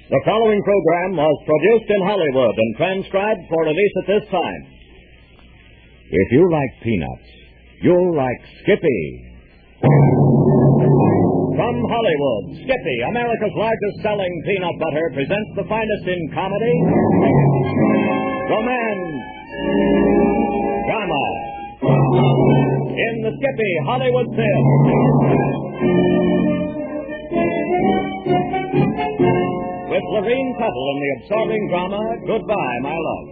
The following program was produced in Hollywood and transcribed for release at this time. If you like peanuts, you'll like Skippy. From Hollywood, Skippy, America's largest selling peanut butter, presents the finest in comedy, romance, drama. In the Skippy Hollywood Film. With Lorene Tuttle in the absorbing drama, Goodbye, My Love.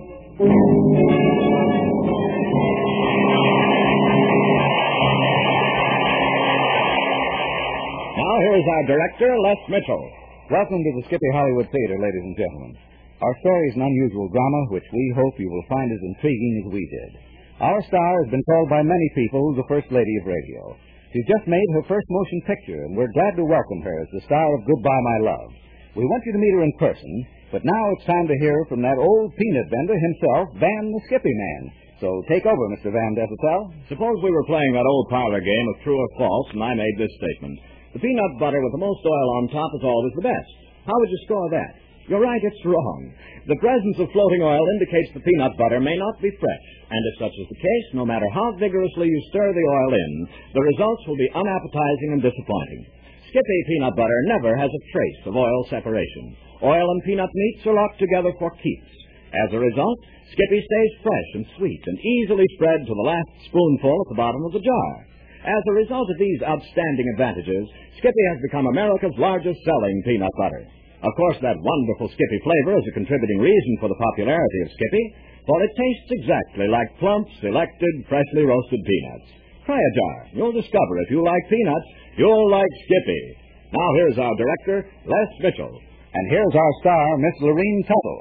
Now, here is our director, Les Mitchell. Welcome to the Skippy Hollywood Theater, ladies and gentlemen. Our story is an unusual drama, which we hope you will find as intriguing as we did. Our star has been called by many people the First Lady of Radio. She's just made her first motion picture, and we're glad to welcome her as the star of Goodbye, My Love. We want you to meet her in person, but now it's time to hear from that old peanut vendor himself, Van the Skippy Man. So take over, Mr. Van Desautel. Suppose we were playing that old parlor game of true or false, and I made this statement. The peanut butter with the most oil on top is always the best. How would you score that? You're right, it's wrong. The presence of floating oil indicates the peanut butter may not be fresh, and if such is the case, no matter how vigorously you stir the oil in, the results will be unappetizing and disappointing. Skippy peanut butter never has a trace of oil separation. Oil and peanut meats are locked together for keeps. As a result, Skippy stays fresh and sweet and easily spread to the last spoonful at the bottom of the jar. As a result of these outstanding advantages, Skippy has become America's largest selling peanut butter. Of course, that wonderful Skippy flavor is a contributing reason for the popularity of Skippy, for it tastes exactly like plump, selected, freshly roasted peanuts. Try a jar. You'll discover if you like peanuts, you'll like Skippy. Now, here's our director, Les Mitchell. And here's our star, Miss Lorene Tuttle.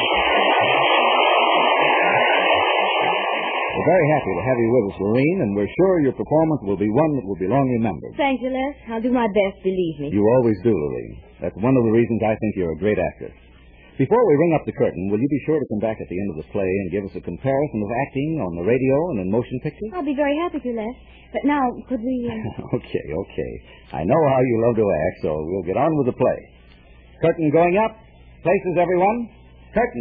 We're very happy to have you with us, Lorene, and we're sure your performance will be one that will be long remembered. Thank you, Les. I'll do my best, believe me. You always do, Lorene. That's one of the reasons I think you're a great actress. Before we ring up the curtain, will you be sure to come back at the end of the play and give us a comparison of acting on the radio and in motion pictures? I'll be very happy to, Les. But now, could we... Okay. I know how you love to act, so we'll get on with the play. Curtain going up. Places, everyone. Curtain.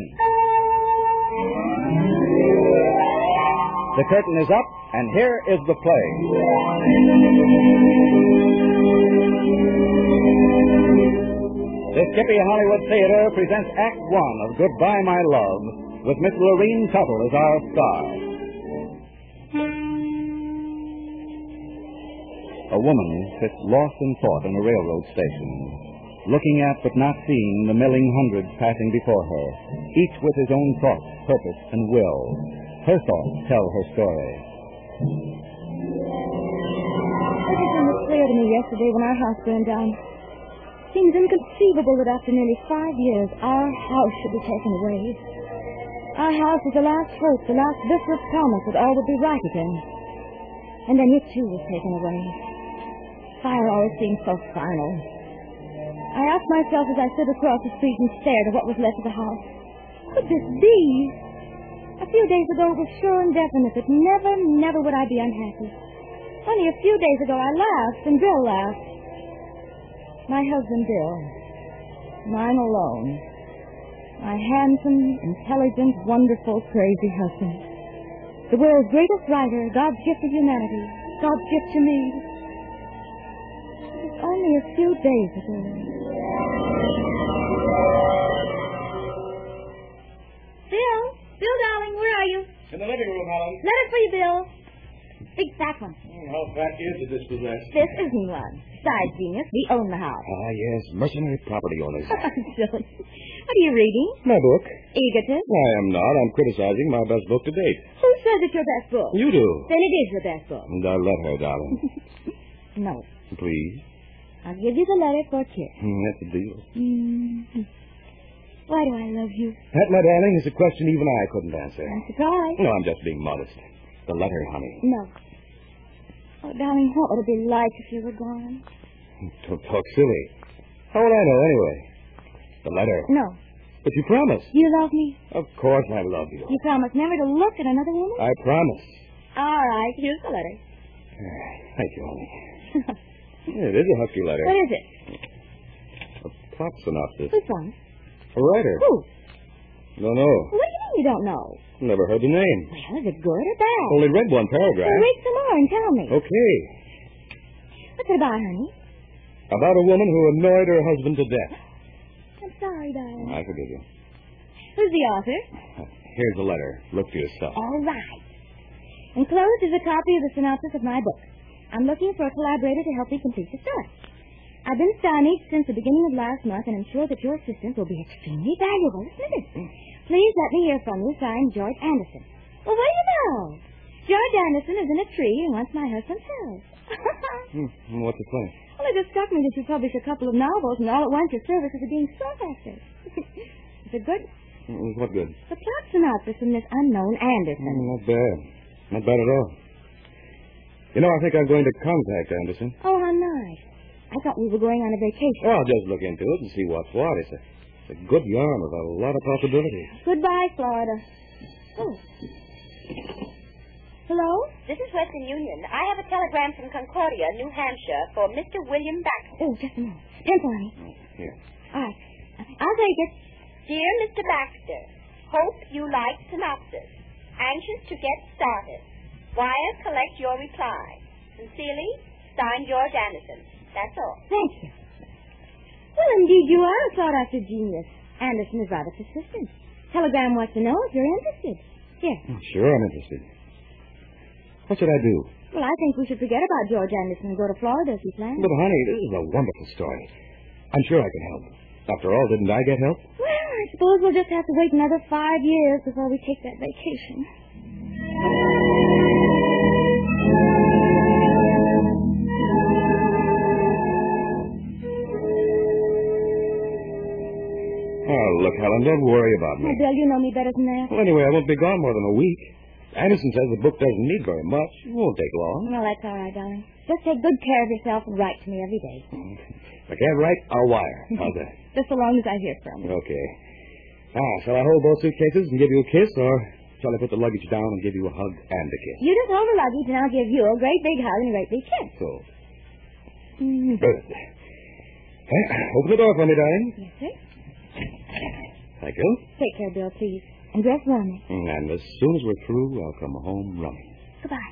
The curtain is up, and here is the play. The Skippy Hollywood Theater presents Act One of Goodbye, My Love, with Miss Lorene Tuttle as our star. A woman sits lost in thought in a railroad station, looking at but not seeing the milling hundreds passing before her, each with his own thoughts, purpose, and will. Her thoughts tell her story. Everything was clear to me yesterday when our house burned down. Seems inconceivable that after nearly 5 years, our house should be taken away. Our house was the last hope, the last viscer of promise that all would be right again. And then it, too, was taken away. Fire always seemed so final. I asked myself as I stood across the street and stared at what was left of the house, could this be? A few days ago, it was sure and definite that never would I be unhappy. Only a few days ago, I laughed, and Bill laughed. My husband, Bill. Mine alone. My handsome, intelligent, wonderful, crazy husband. The world's greatest writer, God's gift to humanity, God's gift to me. It was only a few days ago. Bill, darling, where are you? In the living room, Helen. Letter for you, Bill. Big fat one. How fat is it, this possessed? This isn't one. Besides, genius, we own the house. Ah, yes, mercenary property owners. Silly. What are you reading? My book. Egotist? I am not. I'm criticizing my best book to date. Who says it's your best book? You do. Then it is your best book. And I'll let her, darling. No. Please. I'll give you the letter for a kiss. That's the deal. Why do I love you? That, my darling, is a question even I couldn't answer. I'm surprised. No, I'm just being modest. The letter, honey. No. Oh, darling, what would it be like if you were gone? Don't talk silly. How would I know, anyway? The letter. No. But you promised. You love me? Of course I love you. You promised never to look at another woman? I promise. All right, here's the letter. Thank you, honey. It is a husky letter. What is it? A plot synopsis. Which one? A writer? Who? Don't know. What do you mean you don't know? Never heard the name. Well, is it good or bad? Only read one paragraph. Well, read some more and tell me. Okay. What's it about, honey? About a woman who annoyed her husband to death. I'm sorry, darling. I forgive you. Who's the author? Here's the letter. Look for yourself. All right. Enclosed is a copy of the synopsis of my book. I'm looking for a collaborator to help me complete the story. I've been stymied since the beginning of last month, and I'm sure that your assistance will be extremely valuable. Isn't it? Please let me hear from you, signed George Anderson. Well, what do you know? George Anderson is in a tree and wants my husband's help. What's the plan? Well, it just struck me that you publish a couple of novels, and all at once your services are being sought after. Is it good? What good? The plot synopsis from this unknown Anderson. Not bad. Not bad at all. You know, I think I'm going to contact Anderson. Oh, how nice. I thought we were going on a vacation. Well, I'll just look into it and see what's what. It's a good yarn with a lot of possibilities. Goodbye, Florida. Oh. Hello? This is Western Union. I have a telegram from Concordia, New Hampshire, for Mr. William Baxter. Oh, just a moment. Pencil, honey. Here. All right. I'll take it. Dear Mr. Baxter, hope you like synopsis. Anxious to get started. Wire collect your reply. Sincerely, signed George Anderson. That's all. Thank you. Well, indeed, you are a sought-after genius. Anderson is rather persistent. Telegram wants to know if you're interested. Here. Sure, I'm interested. What should I do? Well, I think we should forget about George Anderson and go to Florida as we planned. But, honey, this is a wonderful story. I'm sure I can help. After all, didn't I get help? Well, I suppose we'll just have to wait another 5 years before we take that vacation. Oh, look, Helen, don't worry about me. Oh, Bill, you know me better than that. Well, anyway, I won't be gone more than a week. Anderson says the book doesn't need very much. It won't take long. Well, that's all right, darling. Just take good care of yourself and write to me every day. If I can't write, I'll wire. How's that? Just so long as I hear from you. Okay. Shall I hold both suitcases and give you a kiss, or shall I put the luggage down and give you a hug and a kiss? You just hold the luggage, and I'll give you a great big hug and a great big kiss. So. Good. Open the door for me, darling. Yes, sir. Thank you. Take care, Bill, please. And dress warmly. And as soon as we're through, I'll come home running. Goodbye.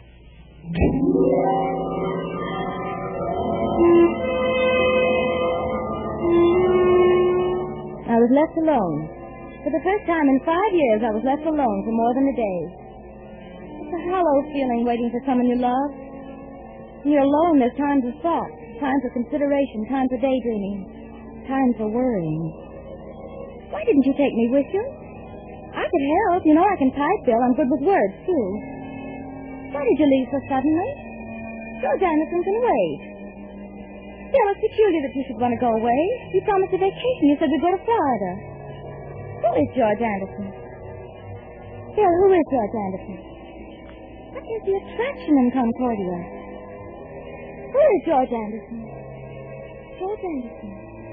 I was left alone. For the first time in 5 years, I was left alone for more than a day. It's a hollow feeling waiting for someone you love. When you're alone, there's time for thought, time for consideration, time for daydreaming, time for worrying. Why didn't you take me with you? I could help. You know I can type, Bill. I'm good with words, too. Why did you leave so suddenly? George Anderson can wait. Bill, it's peculiar that you should want to go away. You promised a vacation. You said you'd go to Florida. Who is George Anderson? Bill, who is George Anderson? What is the attraction in Concordia? Who is George Anderson? George Anderson.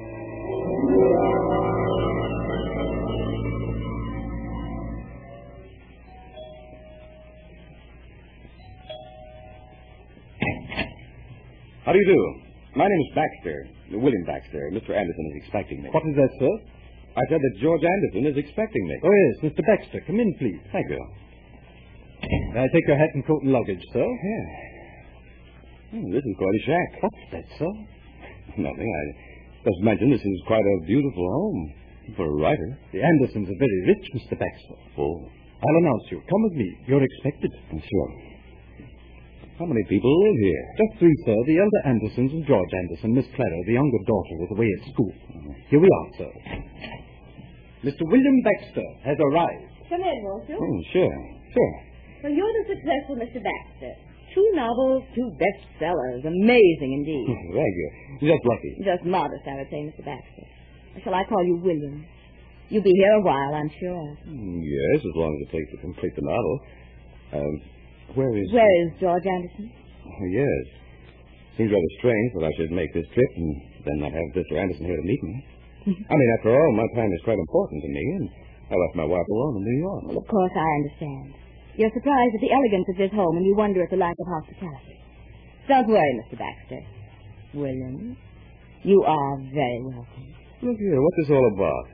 How do you do? My name is Baxter, William Baxter. Mr. Anderson is expecting me. What is that, sir? I said that George Anderson is expecting me. Oh, yes, Mr. Baxter. Come in, please. Thank you. May I take your hat and coat and luggage, sir? Yeah. This is quite a shack. What's that, sir? Nothing. I just mentioned this is quite a beautiful home for a writer. The Andersons are very rich, Mr. Baxter. Oh. I'll announce you. Come with me. You're expected. Sure. How many people live here? Just 3, sir. The elder Andersons and George Anderson. Miss Clara, the younger daughter, is away at school. Here we are, sir. Mr. William Baxter has arrived. Come in, won't you? Sure. Well, you're the successful Mr. Baxter. 2 novels, 2 bestsellers. Amazing indeed. Thank you. Just lucky. Just modest, I would say, Mr. Baxter. Or shall I call you William? You'll be here a while, I'm sure. Yes, as long as it takes to complete the novel. Where is George Anderson? Yes. Seems rather strange that I should make this trip and then not have Mr. Anderson here to meet me. I mean, after all, my time is quite important to me, and I left my wife alone in New York. Well, of course, I understand. You're surprised at the elegance of this home, and you wonder at the lack of hospitality. Don't worry, Mr. Baxter. William, you are very welcome. Look here, what's this all about?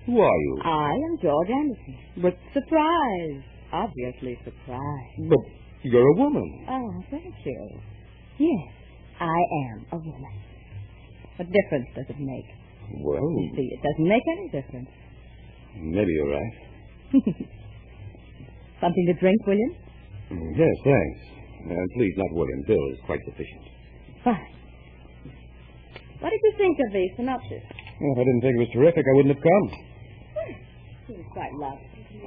Who are you? I am George Anderson. But surprise. Obviously surprise. But you're a woman. Oh, thank you. Yes, I am a woman. What difference does it make? Well, You see, it doesn't make any difference. maybe you're right. Something to drink, William? Yes, thanks. Please, not William. Bill is quite sufficient. Fine. What did you think of the synopsis? Well, if I didn't think it was terrific, I wouldn't have come. It was quite lovely.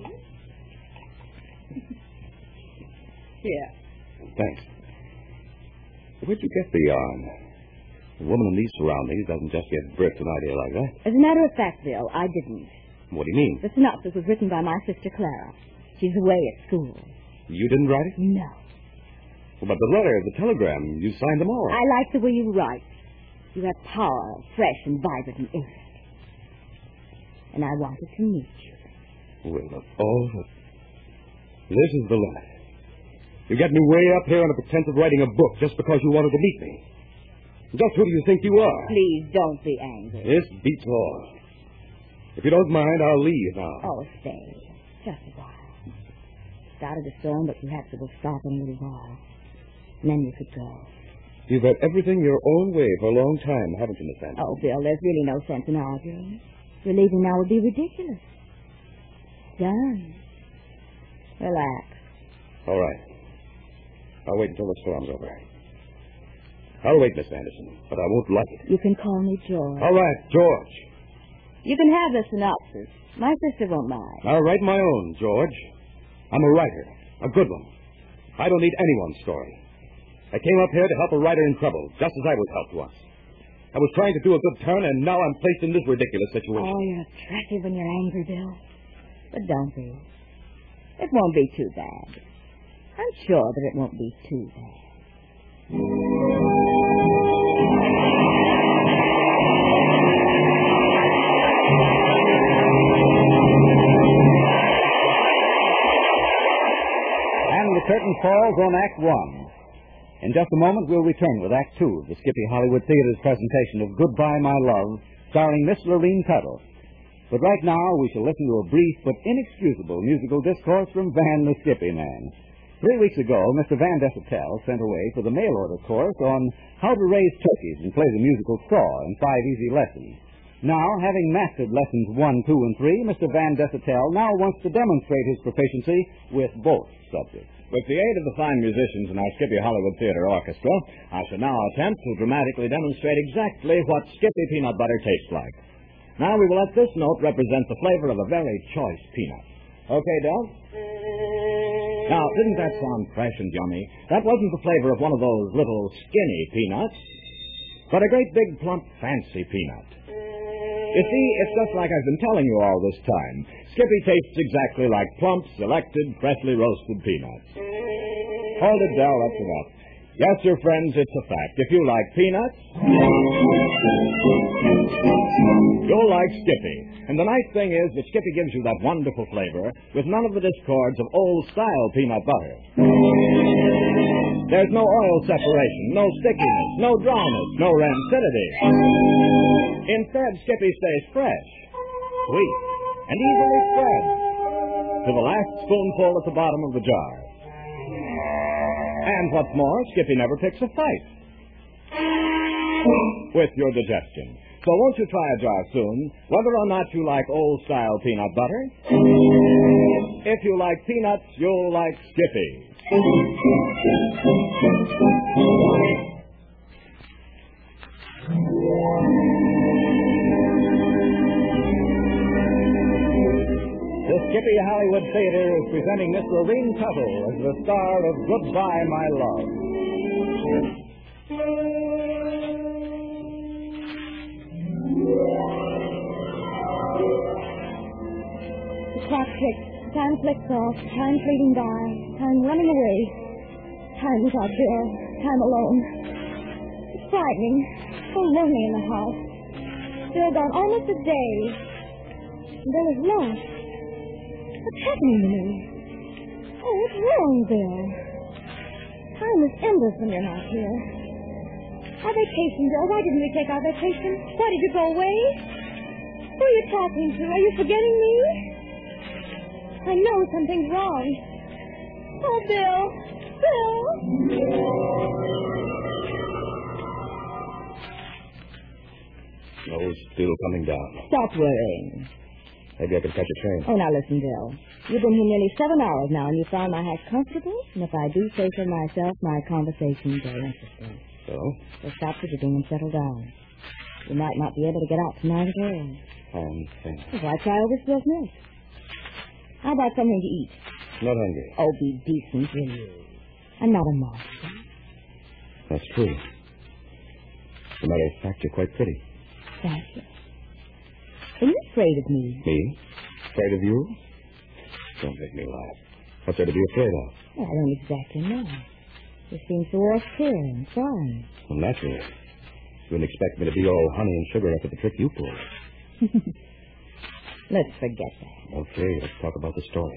Here. Thanks. Where'd you get the yarn? A woman in these surroundings doesn't just give birth to an idea like that. As a matter of fact, Bill, I didn't. What do you mean? The synopsis was written by my sister Clara. She's away at school. You didn't write it? No. Well, but the letter, the telegram, you signed them all. I like the way you write. You have power, fresh and vibrant and innocent. And I wanted to meet you. Well, of all the... This is the limit. You get me way up here on a pretense of writing a book just because you wanted to meet me. Just who do you think you are? Please don't be angry. This beats all. If you don't mind, I'll leave now. Oh, stay. Just a while. Started a storm, but perhaps it will stop in a little while. And then you could go. You've had everything your own way for a long time, haven't you, Miss Anderson? Oh, Bill, there's really no sense in arguing. Your leaving now would be ridiculous. Done. Relax. All right. I'll wait until the storm's over. I'll wait, Miss Anderson, but I won't like it. You can call me George. All right, George. You can have the synopsis. My sister won't mind. I'll write my own, George. I'm a writer, a good one. I don't need anyone's story. I came up here to help a writer in trouble, just as I was helped once. I was trying to do a good turn, and now I'm placed in this ridiculous situation. Oh, you're attractive when you're angry, Bill. But don't be. It won't be too bad. I'm sure that it won't be too bad. And the curtain falls on Act 1. In just a moment, we'll return with Act 2 of the Skippy Hollywood Theater's presentation of Goodbye, My Love, starring Miss Lorene Tuttle. But right now, we shall listen to a brief but inexcusable musical discourse from Van the Skippy Man. 3 weeks ago, Mr. Van Dessetel sent away for the mail-order course on how to raise turkeys and play the musical saw in 5 easy lessons. Now, having mastered lessons 1, 2, and 3, Mr. Van Dessetel now wants to demonstrate his proficiency with both subjects. With the aid of the fine musicians in our Skippy Hollywood Theater Orchestra, I shall now attempt to dramatically demonstrate exactly what Skippy peanut butter tastes like. Now we will let this note represent the flavor of a very choice peanut. Okay, Del? Now, didn't that sound fresh and yummy? That wasn't the flavor of one of those little skinny peanuts, but a great big plump fancy peanut. You see, it's just like I've been telling you all this time. Skippy tastes exactly like plump, selected, freshly roasted peanuts. Hold it, Del, that's enough. Yes, sir, friends, it's a fact. If you like peanuts, you'll like Skippy. And the nice thing is that Skippy gives you that wonderful flavor with none of the discords of old-style peanut butter. There's no oil separation, no stickiness, no dryness, no rancidity. Instead, Skippy stays fresh, sweet, and easily spread to the last spoonful at the bottom of the jar. And what's more, Skippy never picks a fight with your digestion. So won't you try a jar soon, whether or not you like old-style peanut butter? If you like peanuts, you'll like Skippy. The Skippy Hollywood Theater is presenting Miss Lorene Tuttle as the star of Goodbye, My Love. The clock ticks. Time flicks off. Time fleeting by. Time running away. Time without Bill. Time alone. It's frightening. So lonely in the house. Bill gone almost a day. Bill is lost. What's happening to me? Oh, what's wrong, Bill? Time is endless when you're not here. Our vacation, Bill. Why didn't we take our vacation? Why did you go away? Who are you talking to? Are you forgetting me? I know something's wrong. Oh, Bill. Bill. Snow's still coming down. Stop worrying. Maybe I can catch a train. Oh, now listen, Bill. You've been here nearly 7 hours now, and you found my house comfortable? And if I do say so myself, my conversation's very interesting. So? So stop fidgeting and settle down. You might not be able to get out tonight at all. Why try over spilled milk? How about something to eat? Not hungry. Oh, be decent, will you? I'm not a monster. That's true. As a matter of fact, you're quite pretty. Thank you. Are you afraid of me? Me? Afraid of you? Don't make me laugh. What's there to be afraid of? Well, I don't exactly know. You seem so austere and fine. Well, naturally. You wouldn't expect me to be all honey and sugar after the trick you pulled. Let's forget that. Okay, let's talk about the story.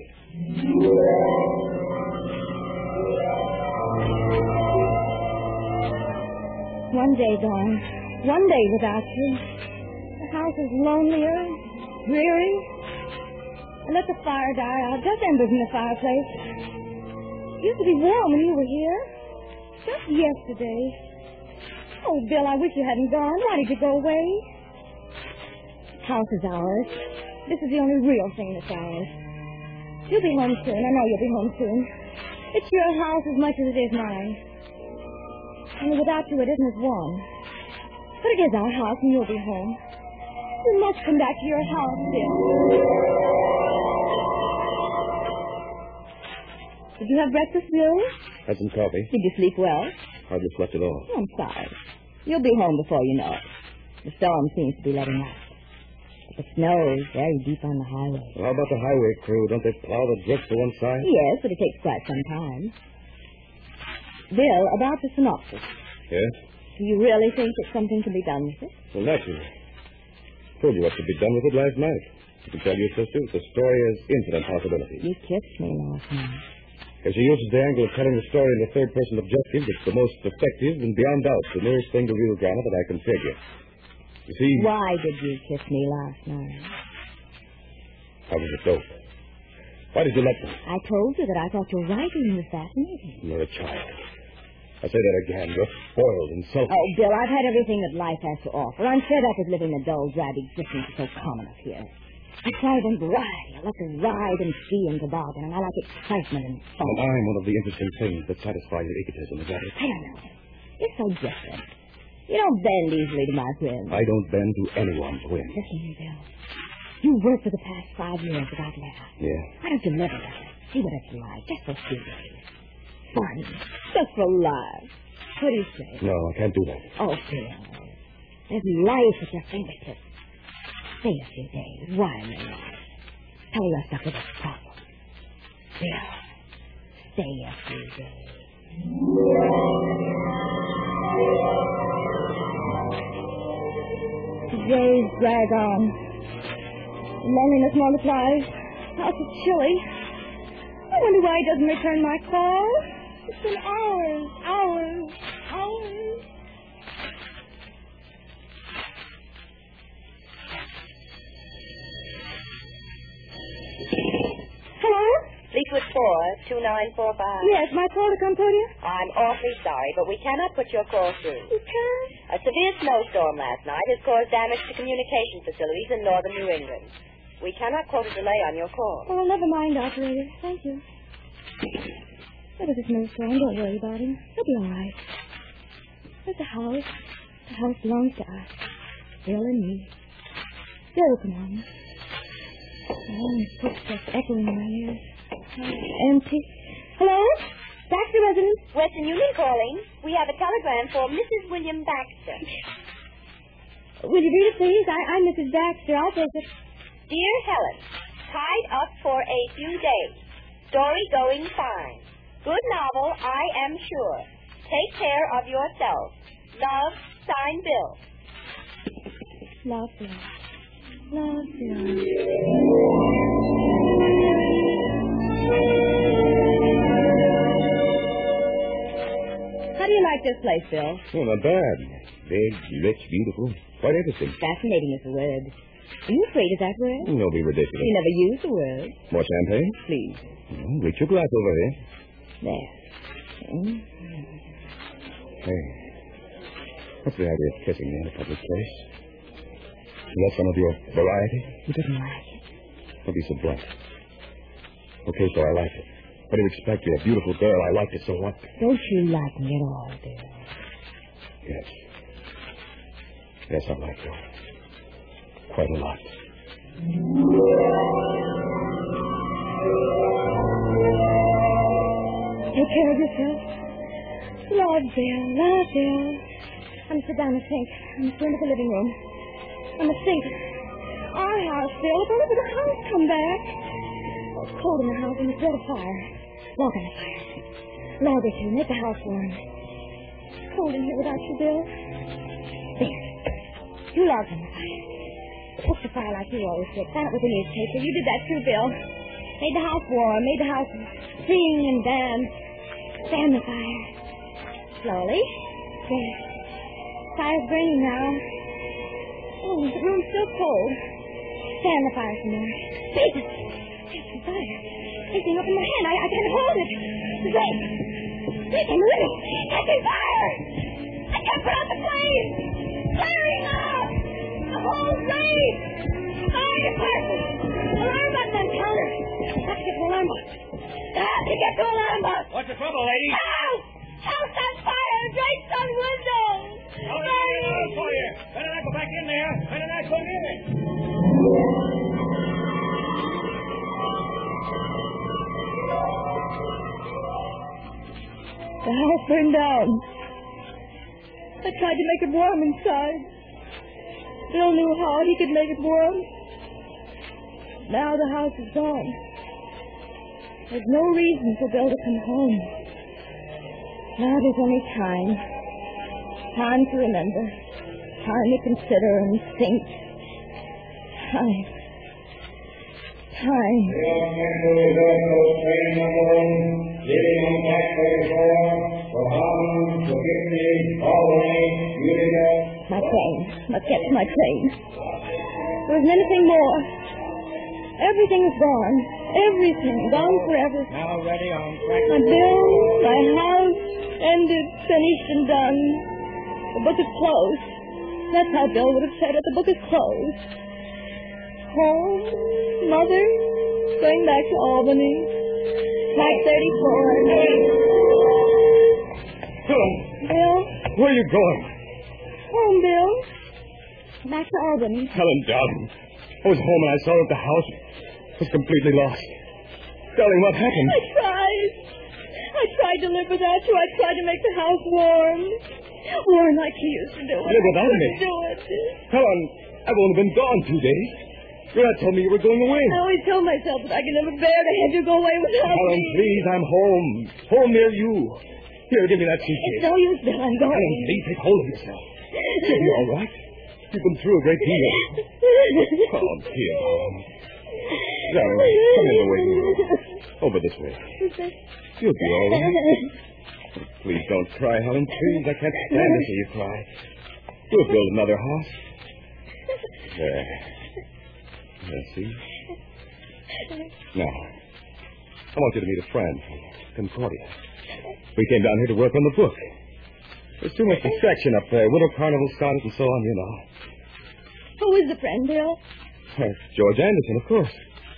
One day gone. One day without you. The house is lonelier, dreary. I let the fire die out, just embers in the fireplace. It used to be warm when you were here. Just yesterday. Oh, Bill, I wish you hadn't gone. Why did you go away? The house is ours. This is the only real thing that's ours. You'll be home soon. I know you'll be home soon. It's your house as much as it is mine. Only without you, it isn't as warm. But it is our house, and you'll be home. You must come back to your house, Bill. Did you have breakfast, Bill? Had some coffee. Did you sleep well? Hardly slept at all. I'm sorry. You'll be home before you know it. The storm seems to be letting up. But the snow is very deep on the highway. Well, how about the highway crew? Don't they plow the drifts to one side? Yes, but it takes quite some time. Bill, about the synopsis. Yes? Do you really think that something can be done with it? Well, naturally. Told you what could be done with it last night. You can tell your sister that the story has infinite possibilities. You kissed me last night. If she uses the angle of telling the story in the third-person objective, it's the most effective and beyond doubt the nearest thing to real drama that I can figure. You see... Why did you kiss me last night? How was it dope? Why did you let me? I told you that I thought your writing was fascinating. You're a child. I say that again. You're spoiled and selfish. Oh, Bill, I've had everything that life has to offer. I'm fed up with living a dull, drab existence that's so common up here. I thrive in variety. I like to ride and ski and toboggan, and I like excitement and fun. And I'm one of the interesting things that satisfy your egotism, is that it? I don't know. You're so different. You don't bend easily to my whims. I don't bend to anyone's whim. Listen to me, Bill. You've worked for the past 5 years without let up. Yeah? Why don't you live with us? See what it's like, just for 2 days. Fun. Just for laughs. What do you say? No, I can't do that. Oh, Bill. There's life at your fingertips. Stay a few days. Why am I not? Tell me you're stuck with this problem. Bill, stay a few days. The days drag on. Loneliness multiplies. House is chilly. I wonder why he doesn't return my call. It's been hours. Hello? Fleetwood 42945. Yes, my call to come to you? I'm awfully sorry, but we cannot put your call through. You can't? A severe snowstorm last night has caused damage to communication facilities in northern New England. We cannot quote a delay on your call. Oh, well, never mind, operator. Thank you. There was a snowstorm. Don't worry about him. He'll be all right. There's the house. The house belongs to us. Bill and me. Bill, come on. Oh, his footsteps echoing in my ears. Empty. Hello? Baxter residence? Western Union calling. We have a telegram for Mrs. William Baxter. Will you read it, please? I'm Mrs. Baxter. I'll take it. Dear Helen, tied up for a few days. Story going fine. Good novel, I am sure. Take care of yourself. Love, signed Bill. Love, Bill. Love, Bill. How do you like this place, Bill? Oh, not bad. Big, rich, beautiful. Quite interesting. Fascinating is the word. Are you afraid of that word? Don't be ridiculous. You never use the word. More champagne? Please. Reach your glass over here. There. Hey, what's the idea of kissing me in a public place? Is that some of your variety? You didn't like it. Don't be so blunt. Okay, so I like it. What do you expect? You're a beautiful girl. I like it, so what? Don't you like me at all, Bill? Yes. Yes, I like you. Quite a lot. Take care of yourself. Lord, Bill. Lord, Bill. I'm sit down and think. I'm going to the living room. I'm going to think. Our house, Bill. If only the house come back. Oh, it's cold in the house and it's built a fire. Log on the fire. Log it you. Make the house warm. It's cold in here without you, Bill. There. You logged on the fire. Poke the fire like you always did. Fan it with a newspaper. You did that too, Bill. Made the house warm. Made the house sing and dance. Fan the fire. Slowly. There. Fire's burning now. Oh, the room's still cold. Fan the fire some more. Jesus! It's the fire. Anything up in my hand. I can't hold it. Wait! Wait, I'm little. Catching fire! I can't put out the flame! Flaring up! The whole place! Fire department! Alarm button on counter! Have to get the alarm box. Have to get the alarm box! What's the trouble, lady? House! House on fire! Drapes on windows! I'll get out for you. Better not go back in there. Better not go near it. The house burned down. I tried to make it warm inside. Bill knew how he could make it warm. Now the house is gone. There's no reason for Bill to come home. Now there's only time. Time to remember. Time to consider and think. Time. Time. My train. Must get to my train. There isn't anything more. Everything is gone. Everything. Gone forever. Now ready on track. My bill, my house, ended, finished, and done. The book is closed. That's how Bill would have said it. The book is closed. Home, mother, going back to Albany. Track 34. Bill? Where are you going? Home, Bill. Back to Albany. Helen, darling. I was home and I saw her at the house. I was completely lost. Darling, what happened? I tried to live without you. I tried to make the house warm. Warm like you used to do it. Live without me? Do it. Helen, I've only been gone 2 days. Your dad told me you were going away. I always tell myself that I can never bear to have you go away without Helen, me. please, I'm home. Home near you. Here, give me that It's suitcase. no use, Bill. I'm going. Helen, please, take hold of yourself. You'll be all right. You've been through a great deal. Oh, dear. Darling, come in the waiting room. Over this way. You'll be all right. Please don't cry, Helen. Please, I can't stand to see you cry. We'll build another house. There. Let's see. Now, I want you to meet a friend, Concordia. We came down here to work on the book. There's too much distraction up there. Winter Carnival started and so on, you know. Who is the friend, Bill? George Anderson, of course.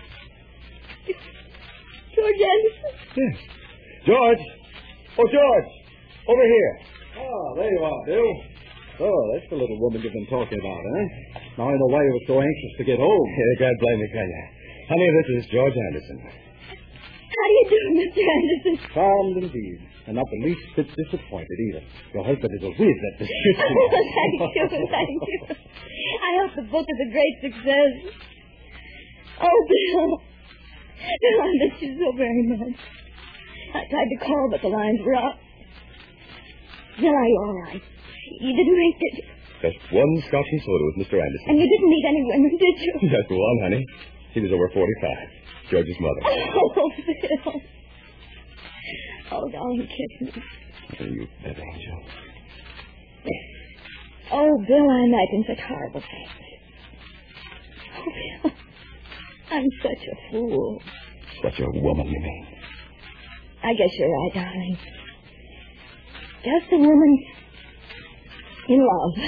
George Anderson? Yes. George! Oh, George! Over here. Oh, there you are, Bill. Oh, that's the little woman you've been talking about, eh? Now I know why you were so anxious to get home. God blame me, can you? Honey, this is George Anderson. How do you do, Mr. Anderson? Charmed indeed. And not the least bit disappointed either. Your husband is a whiz at description. Thank you. I hope the book is a great success. Oh, Bill. Bill, I miss you so very much. I tried to call, but the lines were up. Bill, are you all right? You didn't drink, did you? Just one scotch and soda with Mr. Anderson. And you didn't meet any women, did you? Just one, honey. He was over 45. George's mother. Oh, Bill. Oh, darling, kiss me. Oh, you pet angel. Oh, Bill, I imagine such horrible things. Bill, I'm such a fool. Such a woman, you mean? I guess you're right, darling. Just a woman in love.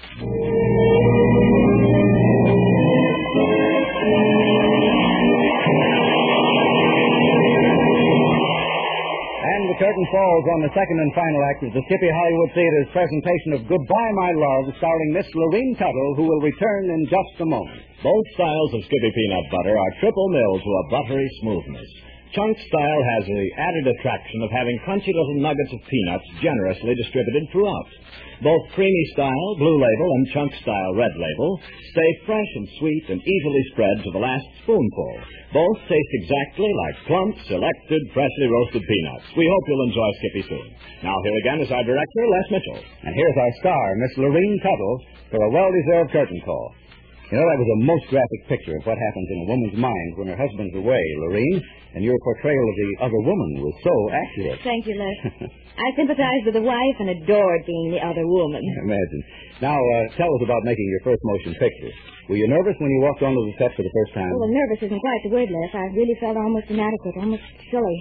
And the curtain falls on the second and final act of the Skippy Hollywood Theater's presentation of Goodbye, My Love, starring Miss Lorene Tuttle, who will return in just a moment. Both styles of Skippy peanut butter are triple milled to a buttery smoothness. Chunk style has the added attraction of having crunchy little nuggets of peanuts generously distributed throughout. Both creamy style, blue label, and chunk style, red label, stay fresh and sweet and easily spread to the last spoonful. Both taste exactly like plump, selected, freshly roasted peanuts. We hope you'll enjoy Skippy soon. Now here again is our director, Les Mitchell. And here's our star, Miss Lorene Tuttle, for a well-deserved curtain call. You know, that was a most graphic picture of what happens in a woman's mind when her husband's away, Lorene, and your portrayal of the other woman was so accurate. Thank you, Les. I sympathized with the wife and adored being the other woman. Imagine. Now, tell us about making your first motion picture. Were you nervous when you walked onto the set for the first time? Well, nervous isn't quite the word, Les. I really felt almost inadequate, almost silly.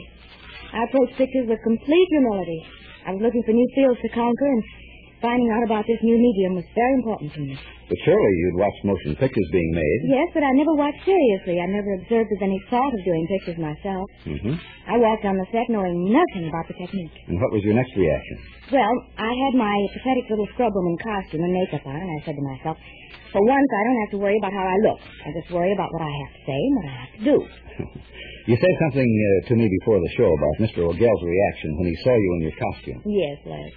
I approached pictures with complete humility. I was looking for new fields to conquer, and finding out about this new medium was very important to me. But surely you'd watched motion pictures being made. Yes, but I never watched seriously. I never observed with any thought of doing pictures myself. Mm-hmm. I walked on the set knowing nothing about the technique. And what was your next reaction? Well, I had my pathetic little scrubwoman costume and makeup on, and I said to myself, for once, I don't have to worry about how I look. I just worry about what I have to say and what I have to do. You said something to me before the show about Mr. O'Gell's reaction when he saw you in your costume. Yes, Les.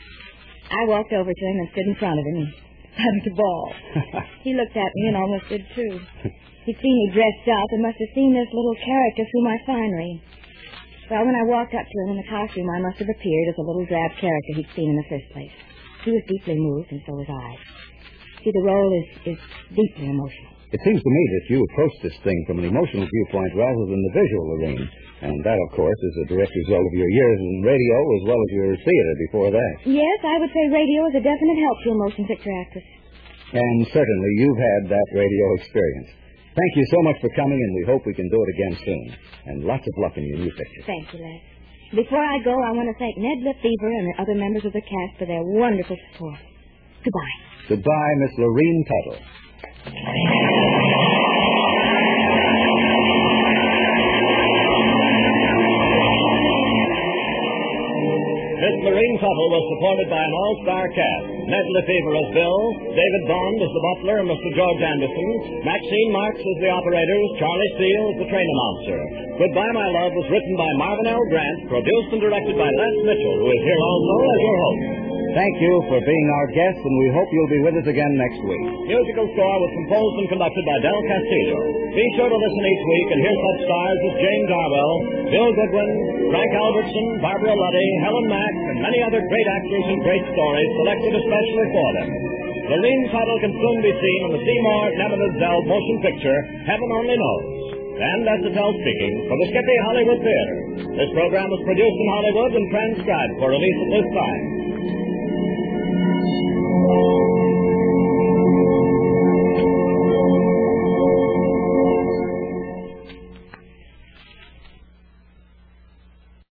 I walked over to him and stood in front of him and started to bawl. He looked at me and almost did, too. He'd seen me dressed up and must have seen this little character through my finery. Well, when I walked up to him in the costume, I must have appeared as a little drab character he'd seen in the first place. He was deeply moved, and so was I. See, the role is deeply emotional. It seems to me that you approached this thing from an emotional viewpoint rather than the visual, Lorene. And that, of course, is a direct result of your years in radio as well as your theater before that. Yes, I would say radio is a definite help to a motion picture actress. And certainly you've had that radio experience. Thank you so much for coming, and we hope we can do it again soon. And lots of luck in your new picture. Thank you, Les. Before I go, I want to thank Ned Lefevre and the other members of the cast for their wonderful support. Goodbye. Goodbye, Miss Lorene Tuttle. Miss Lorene Tuttle was supported by an all-star cast. Ned Lefevre as Bill, David Bond as the butler, Mr. George Anderson, Maxine Marks as the operators, Charlie Steele as the train announcer. Goodbye, My Love was written by Marvin L. Grant, produced and directed by Les Mitchell, who is here also as your host. Thank you for being our guest, and we hope you'll be with us again next week. Musical score was composed and conducted by Del Castillo. Be sure to listen each week and hear such stars as Jane Darwell, Bill Goodwin, Frank Albertson, Barbara Luddy, Helen Mack, and many other great actors and great stories selected especially for them. Lorene Tuttle can soon be seen in the Seymour Nemesis-Dell motion picture, Heaven Only Knows. And that's Attell speaking for the Skippy Hollywood Theater. This program was produced in Hollywood and transcribed for release at this time.